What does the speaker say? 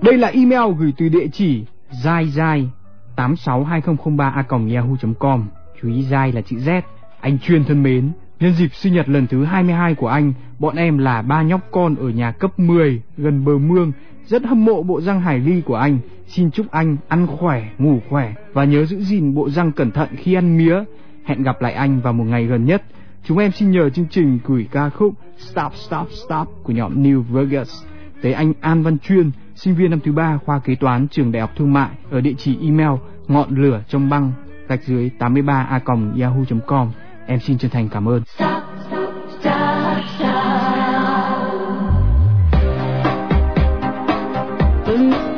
Đây là email gửi từ địa chỉ zai862003@yahoo.com. Chú ý Zai là chữ Z. Anh Chuyên thân mến, nhân dịp sinh nhật lần thứ 22 của anh, bọn em là 3 nhóc con ở nhà cấp 10 gần bờ mương, rất hâm mộ bộ răng hải ly của anh. Xin chúc anh ăn khỏe, ngủ khỏe và nhớ giữ gìn bộ răng cẩn thận khi ăn mía. Hẹn gặp lại anh vào một ngày gần nhất. Chúng em xin nhờ chương trình gửi ca khúc Stop Stop Stop của nhóm New Vegas tới anh An Văn Chuyên, sinh viên năm thứ 3 khoa kế toán trường Đại học Thương mại, ở địa chỉ email ngọn lửa trong băng _83a@yahoo.com. Em xin chân thành cảm ơn. Stop, stop, stop, stop.